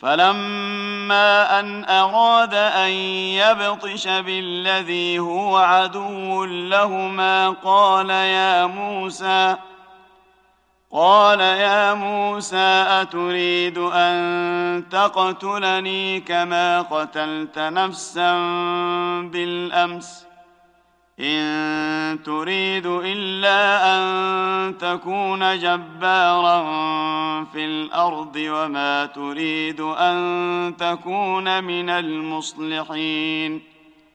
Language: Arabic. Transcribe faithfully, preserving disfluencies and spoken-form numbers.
فلما أن أراد أن يبطش بالذي هو عدو لهما قال يا موسى قال يا موسى أتريد أن تقتلني كما قتلت نفسا بالأمس إن تريد إلا أن تكون جبارا في الأرض وما تريد أن تكون من المصلحين